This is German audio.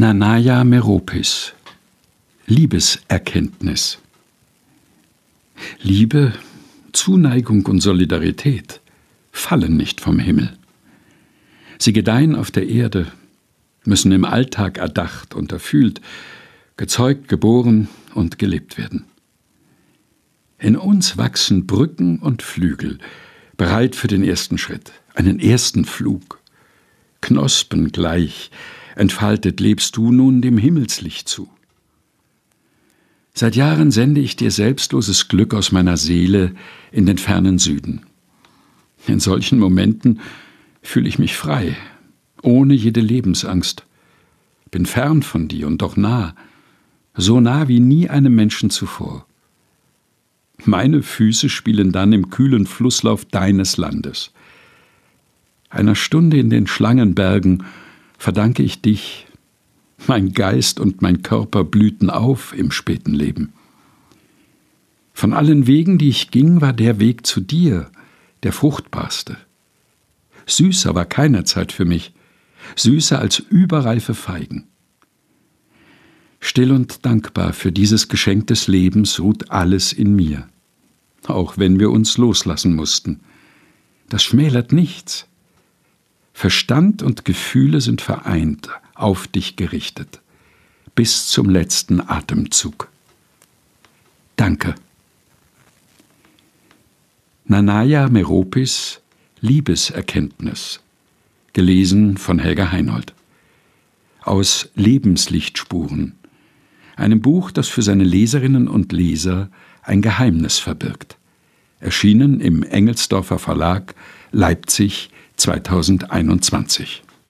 Nanaya Meropis. Liebeserkenntnis. Liebe, Zuneigung und Solidarität fallen nicht vom Himmel. Sie gedeihen auf der Erde, müssen im Alltag erdacht und erfühlt, gezeugt, geboren und gelebt werden. In uns wachsen Brücken und Flügel, bereit für den ersten Schritt, einen ersten Flug. Knospengleich entfaltet lebst du nun dem Himmelslicht zu. Seit Jahren sende ich dir selbstloses Glück aus meiner Seele in den fernen Süden. In solchen Momenten fühle ich mich frei, ohne jede Lebensangst. Bin fern von dir und doch nah, so nah wie nie einem Menschen zuvor. Meine Füße spielen dann im kühlen Flusslauf deines Landes. Einer Stunde in den Schlangenbergen verdanke ich dich. Mein Geist und mein Körper blühten auf im späten Leben. Von allen Wegen, die ich ging, war der Weg zu dir der fruchtbarste. Süßer war keiner Zeit für mich, süßer als überreife Feigen. Still und dankbar für dieses Geschenk des Lebens ruht alles in mir, auch wenn wir uns loslassen mussten. Das schmälert nichts. Verstand und Gefühle sind vereint, auf dich gerichtet, bis zum letzten Atemzug. Danke. Nanaya Meropis, Liebeserkenntnis. Gelesen von Helga Heinold. Aus Lebenslichtspuren, einem Buch, das für seine Leserinnen und Leser ein Geheimnis verbirgt. Erschienen im Engelsdorfer Verlag, Leipzig 2021.